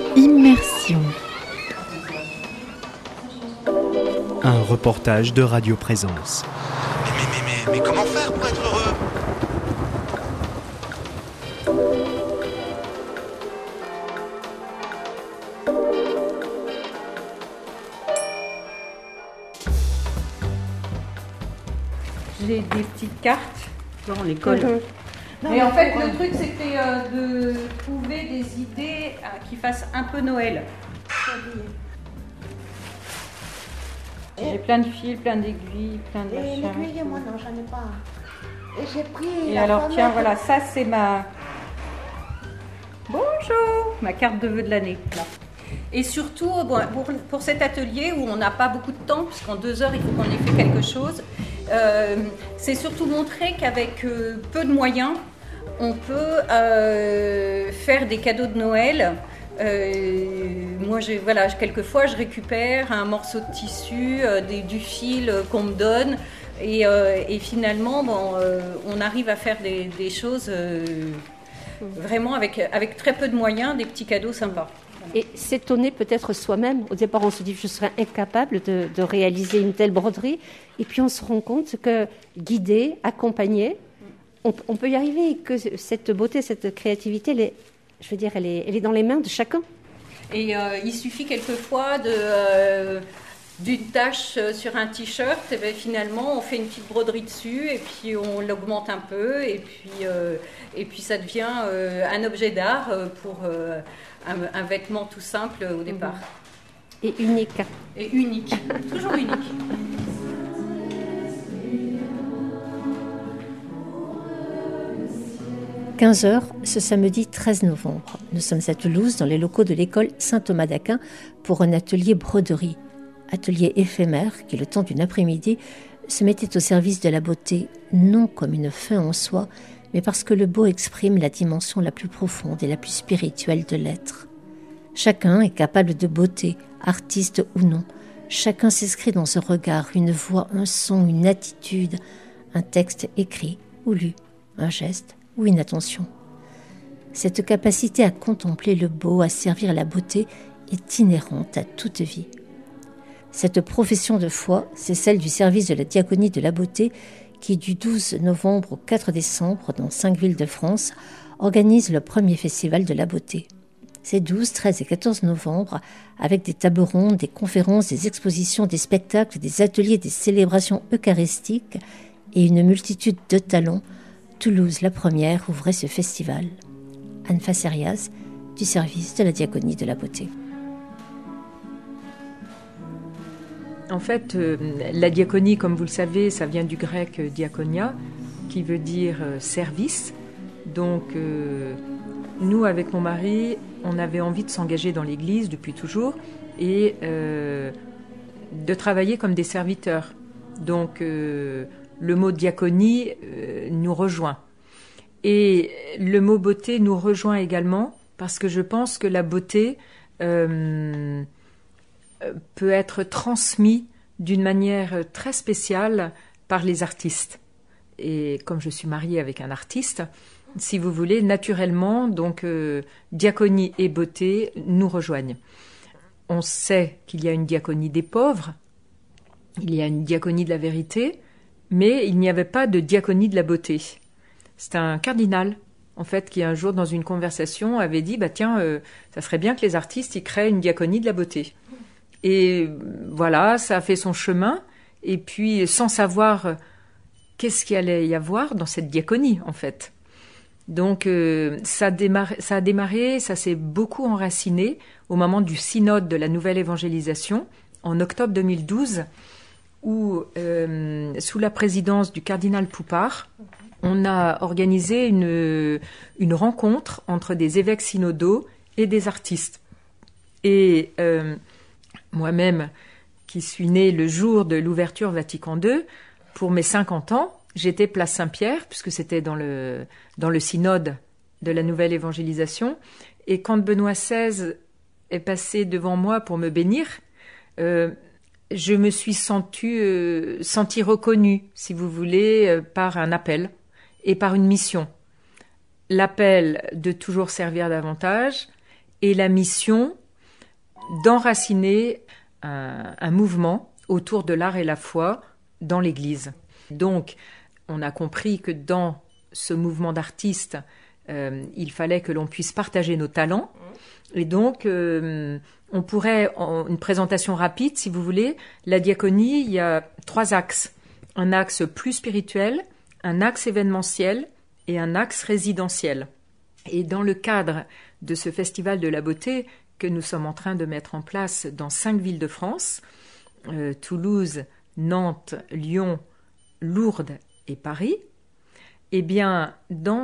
Immersion. Un reportage de Radio Présence. Mais comment faire pour être heureux ? J'ai des petites cartes dans l'école. Mais en fait, le truc, c'était de trouver des idées qui fassent un peu Noël. J'ai plein de fils, plein d'aiguilles, plein de machins. L'aiguille, moi, non, j'en ai pas. Et j'ai pris. Et alors, tiens, voilà, ça, c'est ma. Bonjour, ma carte de vœux de l'année. Là. Et surtout, bon, pour cet atelier où on n'a pas beaucoup de temps, puisqu'en 2 heures, il faut qu'on ait fait quelque chose, c'est surtout montrer qu'avec peu de moyens, on peut faire des cadeaux de Noël. Moi, quelquefois, je récupère un morceau de tissu, du fil qu'on me donne, et finalement, on arrive à faire des choses vraiment avec très peu de moyens, des petits cadeaux sympas. Et s'étonner peut-être soi-même. Au départ, on se dit je serais incapable de réaliser une telle broderie. Et puis on se rend compte que guider, accompagner, on peut y arriver. Et que cette beauté, cette créativité, elle est dans les mains de chacun. Et il suffit quelquefois d'une tache sur un t-shirt. Et bien, finalement, on fait une petite broderie dessus et puis on l'augmente un peu. Et puis ça devient un objet d'art pour... un vêtement tout simple au départ. Et unique. Et unique, toujours unique. « 15h, ce samedi 13 novembre. Nous sommes à Toulouse, dans les locaux de l'école Saint-Thomas d'Aquin, pour un atelier broderie. Atelier éphémère qui, le temps d'une après-midi, se mettait au service de la beauté, non comme une fin en soi, mais parce que le beau exprime la dimension la plus profonde et la plus spirituelle de l'être. Chacun est capable de beauté, artiste ou non. Chacun s'inscrit dans ce regard, une voix, un son, une attitude, un texte écrit ou lu, un geste ou une attention. Cette capacité à contempler le beau, à servir la beauté, est inhérente à toute vie. Cette profession de foi, c'est celle du service de la diaconie de la beauté qui, du 12 novembre au 4 décembre, dans 5 villes de France, organise le premier festival de la beauté. C'est 12, 13 et 14 novembre, avec des tables rondes, des conférences, des expositions, des spectacles, des ateliers, des célébrations eucharistiques et une multitude de talents. Toulouse, la première, ouvrait ce festival. Anne Facerias, du service de la diaconie de la beauté. En fait, la diaconie, comme vous le savez, ça vient du grec diakonia, qui veut dire service. Donc, nous, avec mon mari, on avait envie de s'engager dans l'Église depuis toujours et de travailler comme des serviteurs. Donc, le mot diaconie nous rejoint. Et le mot beauté nous rejoint également parce que je pense que la beauté... peut être transmis d'une manière très spéciale par les artistes. Et comme je suis mariée avec un artiste, si vous voulez, naturellement, donc diaconie et beauté nous rejoignent. On sait qu'il y a une diaconie des pauvres, il y a une diaconie de la vérité, mais il n'y avait pas de diaconie de la beauté. C'est un cardinal, en fait, qui un jour, dans une conversation, avait dit ça serait bien que les artistes y créent une diaconie de la beauté. Et voilà, ça a fait son chemin. Et puis, sans savoir qu'est-ce qu'il allait y avoir dans cette diaconie, en fait. Donc, ça a démarré, ça s'est beaucoup enraciné au moment du synode de la nouvelle évangélisation, en octobre 2012, où, sous la présidence du cardinal Poupart, on a organisé une rencontre entre des évêques synodaux et des artistes. Et... moi-même, qui suis née le jour de l'ouverture Vatican II, pour mes 50 ans, j'étais place Saint-Pierre, puisque c'était dans le synode de la nouvelle évangélisation. Et quand Benoît XVI est passé devant moi pour me bénir, je me suis sentie reconnue, si vous voulez, par un appel et par une mission. L'appel de toujours servir davantage et la mission d'enraciner un mouvement autour de l'art et la foi dans l'Église. Donc, on a compris que dans ce mouvement d'artistes, il fallait que l'on puisse partager nos talents. Et donc, on pourrait, en une présentation rapide, si vous voulez, la diaconie, il y a 3 axes. Un axe plus spirituel, un axe événementiel et un axe résidentiel. Et dans le cadre de ce festival de la beauté que nous sommes en train de mettre en place dans 5 villes de France, Toulouse, Nantes, Lyon, Lourdes et Paris, eh bien, dans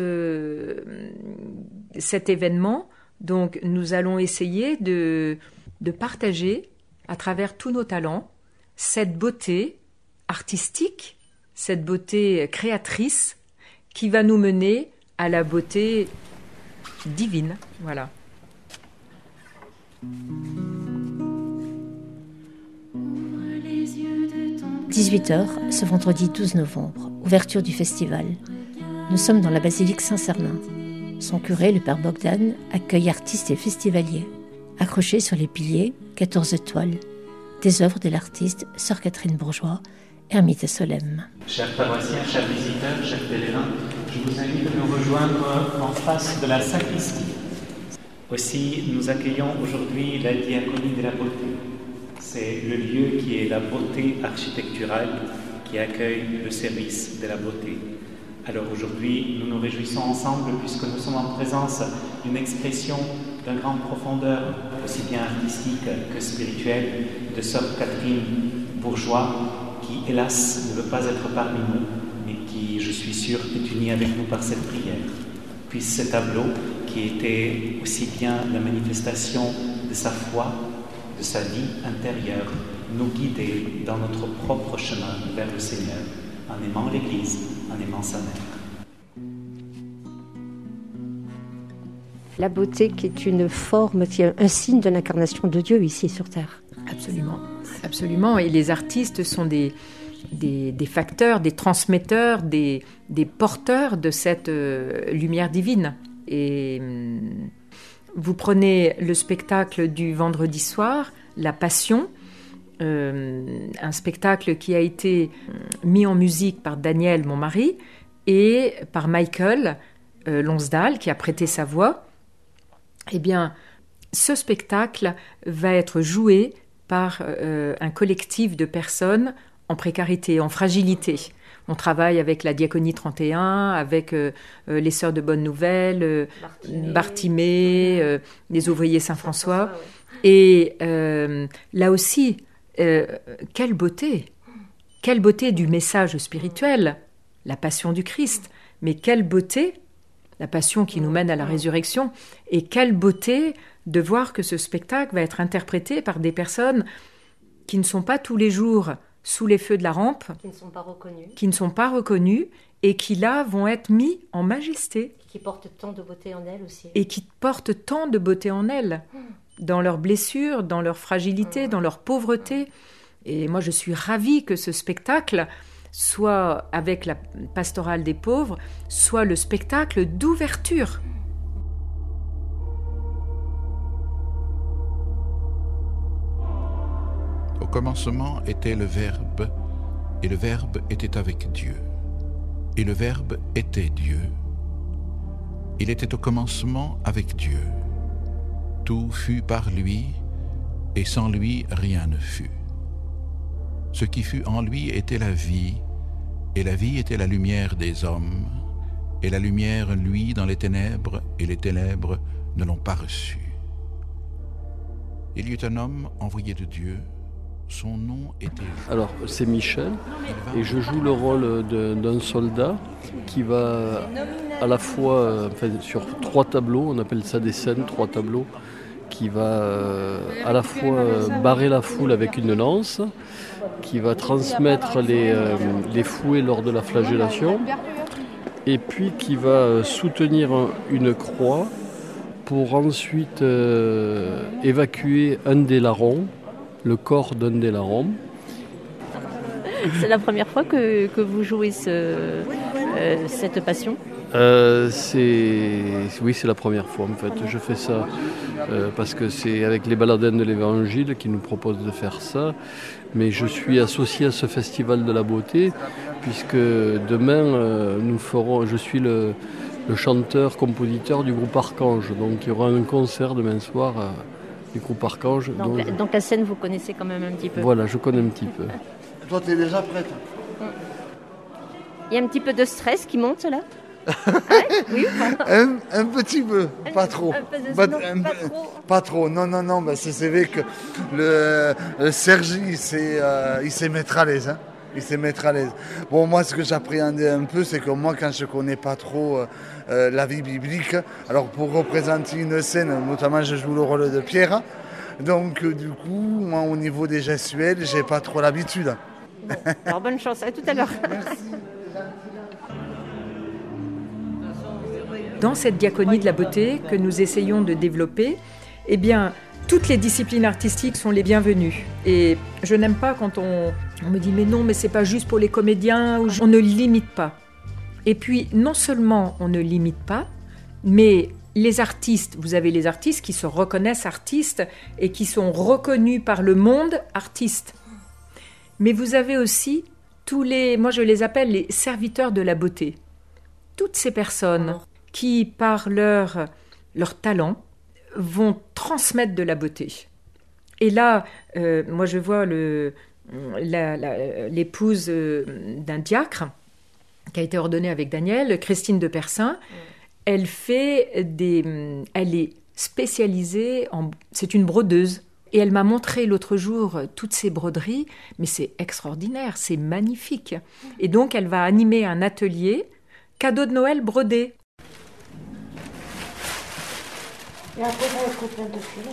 cet événement, donc, nous allons essayer de partager, à travers tous nos talents, cette beauté artistique, cette beauté créatrice qui va nous mener à la beauté divine. Voilà. 18h, ce vendredi 12 novembre, ouverture du festival. Nous sommes dans la basilique Saint-Cernin. Son curé, le père Bogdan, accueille artistes et festivaliers. Accrochés sur les piliers, 14 toiles. Des œuvres de l'artiste Sœur Catherine Bourgeois, ermite Solesmes. Chers paroissiens, chers visiteurs, chers pèlerins, je vous invite à nous rejoindre en face de la sacristie. Aussi, nous accueillons aujourd'hui la diaconie de la beauté. C'est le lieu qui est la beauté architecturale qui accueille le service de la beauté. Alors aujourd'hui, nous nous réjouissons ensemble puisque nous sommes en présence d'une expression d'une grande profondeur, aussi bien artistique que spirituelle, de Sœur Catherine Bourgeois, qui hélas ne veut pas être parmi nous, mais qui, je suis sûr, est unie avec nous par cette prière. Puisse ce tableau, qui était aussi bien la manifestation de sa foi, de sa vie intérieure, nous guider dans notre propre chemin vers le Seigneur, en aimant l'Église, en aimant sa mère. La beauté qui est une forme, qui est un signe de l'incarnation de Dieu ici sur Terre. Absolument, absolument. Et les artistes sont des facteurs, des transmetteurs, des porteurs de cette lumière divine. Et vous prenez le spectacle du vendredi soir, La Passion, un spectacle qui a été mis en musique par Daniel, mon mari, et par Michael Lonsdal, qui a prêté sa voix. Eh bien, ce spectacle va être joué par un collectif de personnes en précarité, en fragilité. On travaille avec la Diaconie 31, avec les Sœurs de Bonne Nouvelle, Bartimée, les Ouvriers Saint-François. Et là aussi, quelle beauté du message spirituel, la passion du Christ, mais quelle beauté, la passion qui nous mène à la résurrection, et quelle beauté de voir que ce spectacle va être interprété par des personnes qui ne sont pas tous les jours sous les feux de la rampe, Qui ne sont pas reconnues, et qui là vont être mis en majesté. qui portent tant de beauté en elles aussi. Et qui portent tant de beauté en elles, dans leurs blessures, dans leur fragilité, dans leur pauvreté. Et moi, je suis ravie que ce spectacle soit, avec la pastorale des pauvres, soit le spectacle d'ouverture. Au commencement était le Verbe, et le Verbe était avec Dieu. Et le Verbe était Dieu. Il était au commencement avec Dieu. Tout fut par lui, et sans lui rien ne fut. Ce qui fut en lui était la vie, et la vie était la lumière des hommes, et la lumière luit dans les ténèbres, et les ténèbres ne l'ont pas reçue. Il y eut un homme envoyé de Dieu. Son nom était... Alors, c'est Michel, et je joue le rôle d'un soldat qui va à la fois, sur 3 tableaux, on appelle ça des scènes, 3 tableaux, qui va à la fois barrer la foule avec une lance, qui va transmettre les fouets lors de la flagellation, et puis qui va soutenir une croix pour ensuite évacuer un des larrons, le corps d'un des larrons. C'est la première fois que vous jouez cette passion ? Oui, c'est la première fois en fait. Je fais ça parce que c'est avec les Baladins de l'Évangile qui nous proposent de faire ça. Mais je suis associé à ce festival de la beauté puisque demain je suis le chanteur-compositeur du groupe Archange. Donc il y aura un concert demain soir du groupe Archange. Donc la scène, vous connaissez quand même un petit peu. Voilà, je connais un petit peu. Toi, tu es déjà prête? Il y a un petit peu de stress qui monte là. Oui, un petit peu, pas trop. Pas trop. Non. Bah, c'est vrai que le Sergi, il sait mettre à l'aise. Hein. Il sait mettre à l'aise. Bon, moi, ce que j'appréhendais un peu, c'est que moi, quand je connais pas trop la vie biblique, alors pour représenter une scène, notamment, je joue le rôle de Pierre. Donc, du coup, moi, au niveau des gestuels, j'ai pas trop l'habitude. Bon, alors, bonne chance. À tout à l'heure. Merci. Dans cette diaconie de la beauté que nous essayons de développer, eh bien, toutes les disciplines artistiques sont les bienvenues. Et je n'aime pas quand on me dit « mais non, mais c'est pas juste pour les comédiens », ou on ne limite pas. Et puis, non seulement on ne limite pas, mais les artistes, vous avez les artistes qui se reconnaissent artistes et qui sont reconnus par le monde artistes. Mais vous avez aussi moi je les appelle les serviteurs de la beauté. Toutes ces personnes qui, par leur talent, vont transmettre de la beauté. Et là, moi je vois l'épouse d'un diacre qui a été ordonnée avec Daniel, Christine de Persin. Elle est spécialisée c'est une brodeuse. Et elle m'a montré l'autre jour toutes ces broderies, mais c'est extraordinaire, c'est magnifique. Et donc elle va animer un atelier cadeau de Noël brodé. Et après, on va couper un peu plus,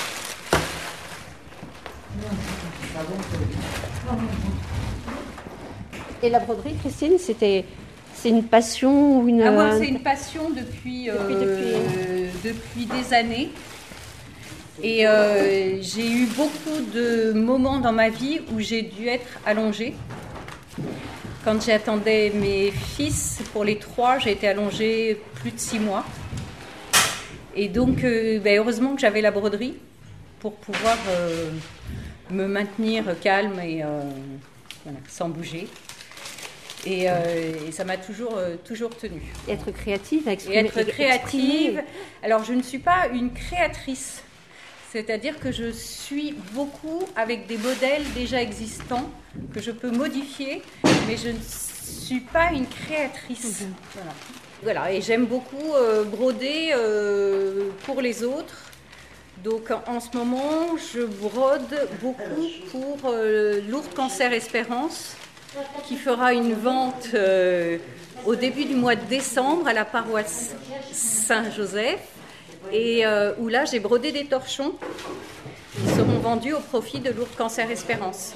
non? Et la broderie, Christine, c'est une passion ou une... moi, c'est une passion depuis des années. Et j'ai eu beaucoup de moments dans ma vie où j'ai dû être allongée. Quand j'attendais mes fils, pour les 3, j'ai été allongée plus de 6 mois. Et donc, heureusement que j'avais la broderie pour pouvoir me maintenir calme et sans bouger. Et ça m'a toujours tenue. Et être créative, exprimer. Alors, je ne suis pas une créatrice. C'est-à-dire que je suis beaucoup avec des modèles déjà existants que je peux modifier, mais je ne suis pas une créatrice. Voilà, et j'aime beaucoup broder pour les autres. Donc en ce moment, je brode beaucoup pour Lourdes Cancer Espérance, qui fera une vente au début du mois de décembre à la paroisse Saint-Joseph. Et où là, j'ai brodé des torchons qui seront vendus au profit de Lourdes Cancer Espérance.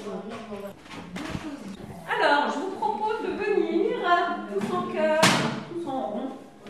Alors, je vous propose de venir tous en cœur, tous en rond.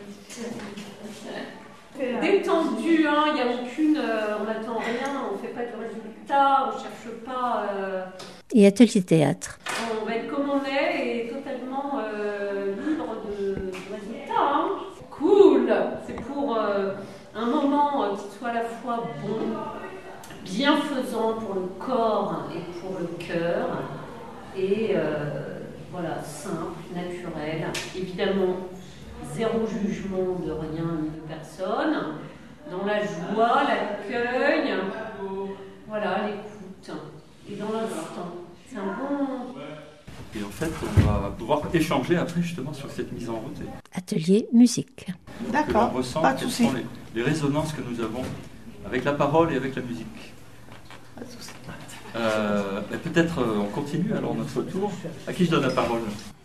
Détendu, hein, il n'y a aucune... on n'attend rien, on ne fait pas de résultat, on ne cherche pas... Et atelier théâtre. On va être comme on est et totalement libre de résultats. Hein. Cool. C'est pour... un moment qui soit à la fois bon, bienfaisant pour le corps et pour le cœur, et simple, naturel. Évidemment, zéro jugement de rien ni de personne, dans la joie, l'accueil, l'écoute, et dans l'instant. C'est un bon... Et en fait, on va pouvoir échanger après justement sur cette mise en route. Atelier musique. D'accord, pas de souci. Les résonances que nous avons avec la parole et avec la musique. Pas de souci. Peut-être on continue alors notre tour. À qui je donne la parole?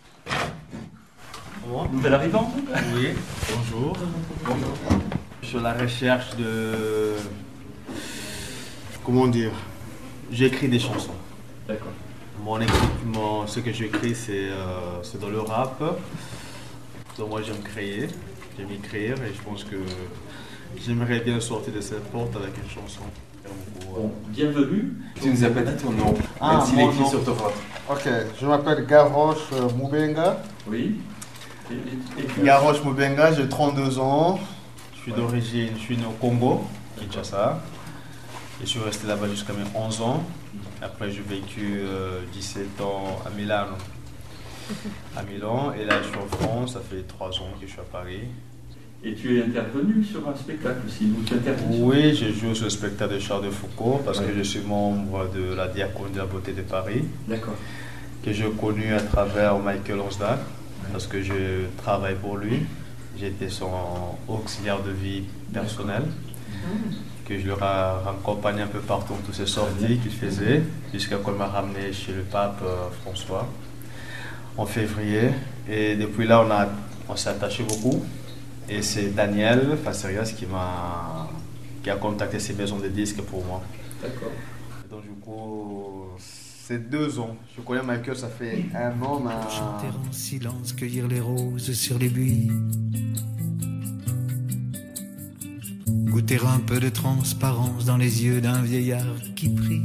Nouvelle arrivante? Oui, bonjour. Sur la recherche de... Comment dire? J'écris des chansons. D'accord. Ce que j'écris, c'est dans le rap. Donc moi, j'aime écrire et je pense que j'aimerais bien sortir de cette porte avec une chanson. Bon, bienvenue. Tu nous as pas dit ton nom, même s'il est écrit sur ton ventre. Ok, je m'appelle Garrosh Moubenga. Oui. Garoche Moubenga, j'ai 32 ans. Je suis né au Congo, Kinshasa. Et je suis resté là-bas jusqu'à mes 11 ans. Après, j'ai vécu 17 ans à Milan. Et là, je suis en France, ça fait 3 ans que je suis à Paris. Et tu es intervenu sur un spectacle aussi, Oui, j'ai joué sur le spectacle de Charles de Foucault parce que je suis membre de la Diaconie de la Beauté de Paris. D'accord. Que j'ai connu à travers Michael Onsdag, parce que je travaille pour lui. J'étais son auxiliaire de vie personnel, que je le raccompagnais un peu partout dans toutes ces sorties qu'il faisait, jusqu'à quand il m'a ramené chez le pape François en février. Et depuis là, on s'est attaché beaucoup. Et c'est Daniel Facerias qui a contacté ces maisons de disques pour moi. D'accord. Donc du coup, c'est 2 ans. Je connais Michael, ça fait 1 an. Chanter en silence, cueillir les roses sur les buis. Goûter un peu de transparence dans les yeux d'un vieillard qui prie.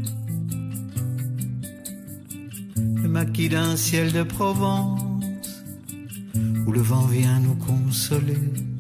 Le maquis d'un ciel de Provence où le vent vient nous consoler.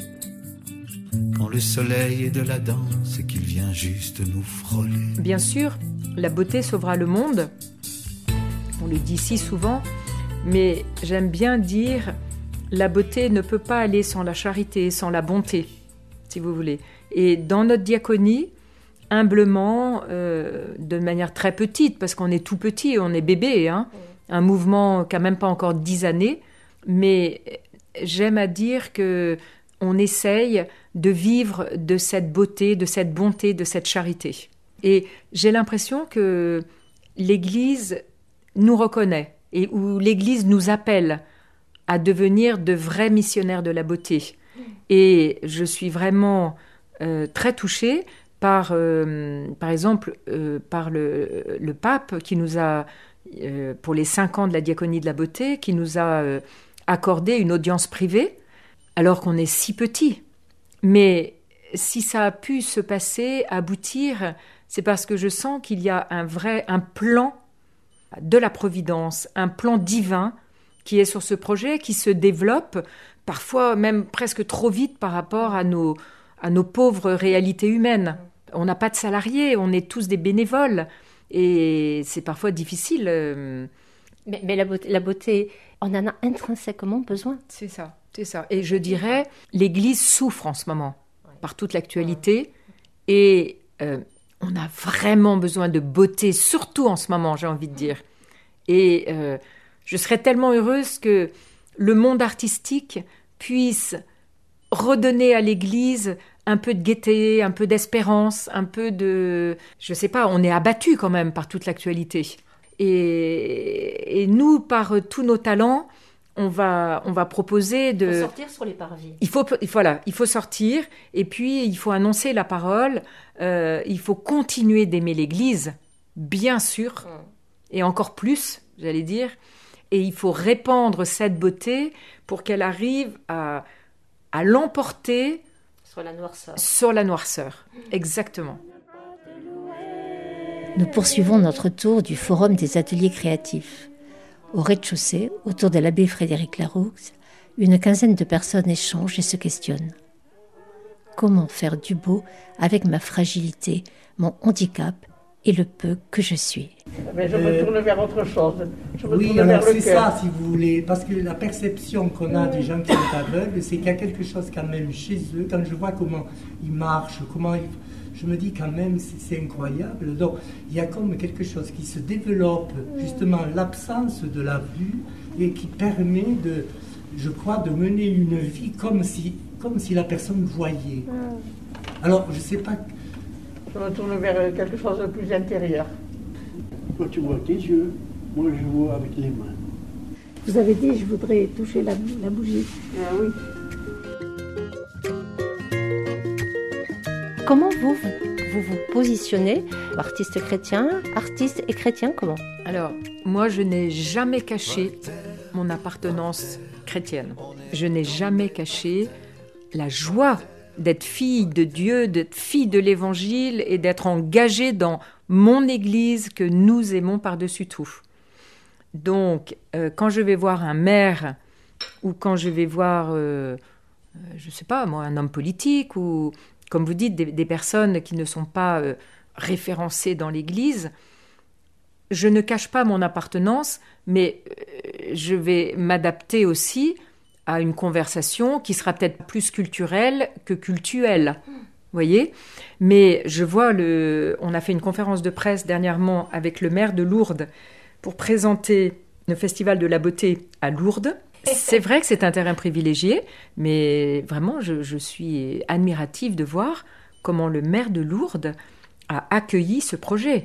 Quand le soleil est de la danse et qu'il vient juste nous frôler. Bien sûr, la beauté sauvera le monde. On le dit si souvent, mais j'aime bien dire la beauté ne peut pas aller sans la charité, sans la bonté, si vous voulez. Et dans notre diaconie, humblement, de manière très petite, parce qu'on est tout petit, on est bébé, hein, un mouvement qui n'a même pas encore 10 années, mais j'aime à dire qu'on essaye de vivre de cette beauté, de cette bonté, de cette charité. Et j'ai l'impression que l'Église nous reconnaît et où l'Église nous appelle à devenir de vrais missionnaires de la beauté. Et je suis vraiment très touchée par exemple, par le pape qui nous a, pour les 5 ans de la diaconie de la beauté, qui nous a accordé une audience privée, alors qu'on est si petit. Mais si ça a pu se passer, aboutir, c'est parce que je sens qu'il y a un plan de la providence, un plan divin qui est sur ce projet, qui se développe, parfois même presque trop vite par rapport à nos pauvres réalités humaines. On n'a pas de salariés, on est tous des bénévoles, et c'est parfois difficile. Mais la beauté, on en a intrinsèquement besoin. C'est ça. Et je dirais, l'Église souffre en ce moment, par toute l'actualité, et on a vraiment besoin de beauté, surtout en ce moment, j'ai envie de dire. Et je serais tellement heureuse que le monde artistique puisse redonner à l'Église un peu de gaieté, un peu d'espérance, un peu de... Je sais pas, on est abattu quand même par toute l'actualité. Et nous, par tous nos talents, on va proposer de... Il faut sortir sur les parvis. Il faut sortir, et puis il faut annoncer la parole, il faut continuer d'aimer l'Église, bien sûr, et encore plus, j'allais dire, et il faut répandre cette beauté pour qu'elle arrive à l'emporter sur la noirceur. Exactement. Nous poursuivons notre tour du Forum des ateliers créatifs. Au rez-de-chaussée, autour de l'abbé Frédéric Laroux, une quinzaine de personnes échangent et se questionnent. Comment faire du beau avec ma fragilité, mon handicap et le peu que je suis? Mais je me tourne vers autre chose. Oui, alors c'est ça, si vous voulez, parce que la perception qu'on a des gens qui sont aveugles, c'est qu'il y a quelque chose quand même chez eux. Quand je vois comment ils marchent, je me dis quand même, c'est incroyable. Donc, il y a comme quelque chose qui se développe, justement, l'absence de la vue, et qui permet je crois, de mener une vie comme si la personne voyait. Alors, je ne sais pas... Je me tourne vers quelque chose de plus intérieur. Toi, tu vois tes yeux, moi, je vois avec les mains. Vous avez dit, je voudrais toucher la bougie. Ah oui. Comment vous positionnez, artiste chrétien, artiste et chrétien, comment? Alors, moi, je n'ai jamais caché mon appartenance chrétienne. Je n'ai jamais caché la joie d'être fille de Dieu, d'être fille de l'Évangile et d'être engagée dans mon Église que nous aimons par-dessus tout. Donc, quand je vais voir un maire ou quand je vais voir, je ne sais pas moi, un homme politique, ou comme vous dites, des personnes qui ne sont pas référencées dans l'Église, je ne cache pas mon appartenance, mais je vais m'adapter aussi à une conversation qui sera peut-être plus culturelle que cultuelle. Vous voyez ? Mais je vois on a fait une conférence de presse dernièrement avec le maire de Lourdes pour présenter le Festival de la Beauté à Lourdes. C'est vrai que c'est un terrain privilégié, mais vraiment, je suis admirative de voir comment le maire de Lourdes a accueilli ce projet.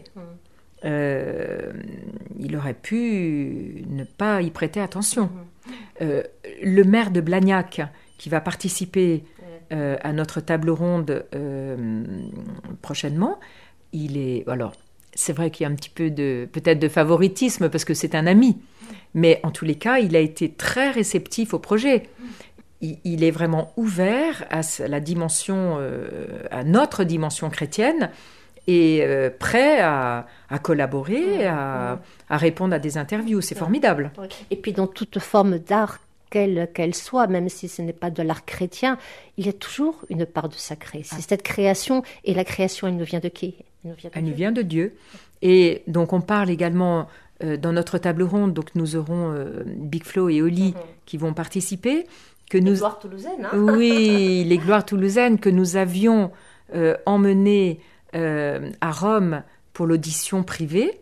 Il aurait pu ne pas y prêter attention. Le maire de Blagnac, qui va participer à notre table ronde prochainement, alors, c'est vrai qu'il y a un petit peu peut-être de favoritisme parce que c'est un ami, mais en tous les cas, il a été très réceptif au projet. Il est vraiment ouvert à la dimension, à notre dimension chrétienne, et prêt à collaborer, à répondre à des interviews. C'est formidable. Et puis dans toute forme d'art, qu'elle soit, même si ce n'est pas de l'art chrétien, il y a toujours une part de sacré. C'est cette création, et la création, elle nous vient de qui ? Elle nous vient de Dieu. Et donc on parle également dans notre table ronde, donc nous aurons Big Flo et Oli qui vont participer. Les gloires toulousaines. Oui, les gloires toulousaines que nous avions emmenées à Rome pour l'audition privée.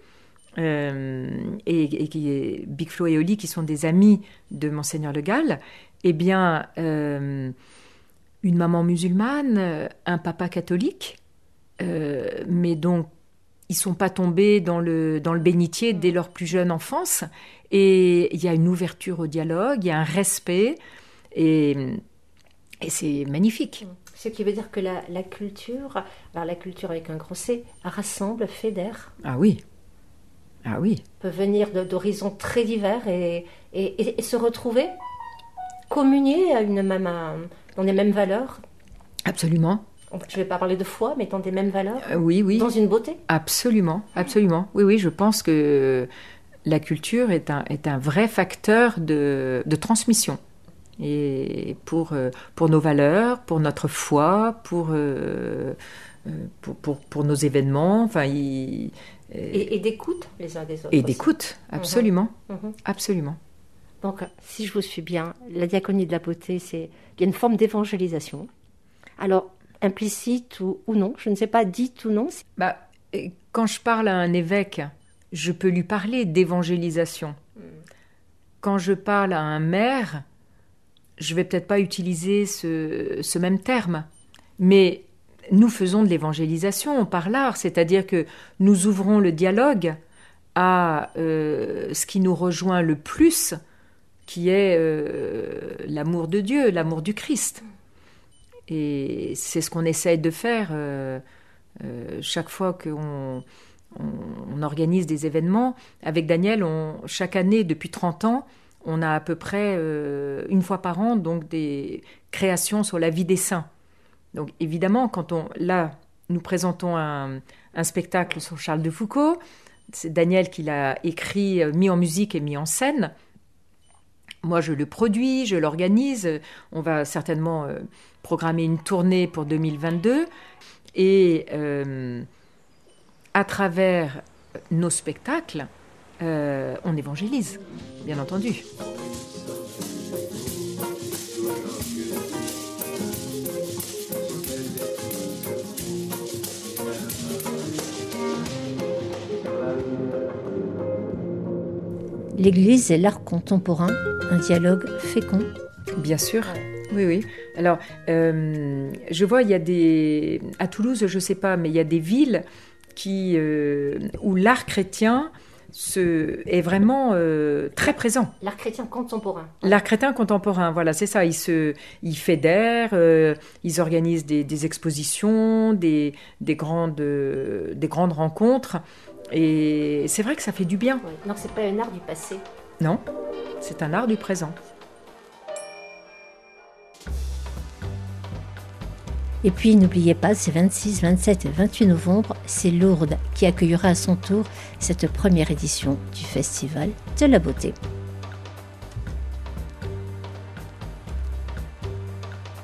Et Big Flo et Oli, qui sont des amis de Monseigneur Le Gall, eh bien, une maman musulmane, un papa catholique, mais donc ils ne sont pas tombés dans le bénitier dès leur plus jeune enfance, et il y a une ouverture au dialogue, il y a un respect, et c'est magnifique. Ce qui veut dire que la culture, alors la culture avec un gros C, rassemble, fédère. Ah oui. Ah oui. Peut venir d'horizons très divers et se retrouver, communier dans les mêmes valeurs. Absolument. Je ne vais pas parler de foi, mais dans des mêmes valeurs. Oui. Dans une beauté. Absolument. Oui, je pense que la culture est un vrai facteur de transmission. Et pour nos valeurs, pour notre foi, pour nos événements, enfin, et d'écoute les uns des autres. Et d'écoute, absolument. Absolument. Donc, si je vous suis bien, la diaconie de la beauté, il y a une forme d'évangélisation. Alors, implicite ou non, je ne sais pas, dite ou non. Quand je parle à un évêque, je peux lui parler d'évangélisation. Quand je parle à un maire, je vais peut-être pas utiliser ce même terme, mais nous faisons de l'évangélisation par l'art, c'est-à-dire que nous ouvrons le dialogue à ce qui nous rejoint le plus, qui est l'amour de Dieu, l'amour du Christ. Et c'est ce qu'on essaye de faire chaque fois qu'on organise des événements. Avec Daniel, chaque année, depuis 30 ans, on a à peu près une fois par an donc des créations sur la vie des saints. Donc évidemment, nous présentons un spectacle sur Charles de Foucauld. C'est Daniel qui l'a écrit, mis en musique et mis en scène. Moi, je le produis, je l'organise. On va certainement programmer une tournée pour 2022. Et à travers nos spectacles, on évangélise, bien entendu. L'Église et l'art contemporain, un dialogue fécond. Bien sûr, oui. Alors, je vois, il y a à Toulouse, je ne sais pas, mais il y a des villes où l'art chrétien est vraiment très présent. L'art chrétien contemporain. L'art chrétien contemporain, voilà, c'est ça. Ils fédèrent, ils organisent des expositions, des grandes rencontres. Et c'est vrai que ça fait du bien. Oui. Non, c'est pas un art du passé. Non, c'est un art du présent. Et puis, n'oubliez pas, c'est 26, 27 et 28 novembre, c'est Lourdes qui accueillera à son tour cette première édition du Festival de la Beauté.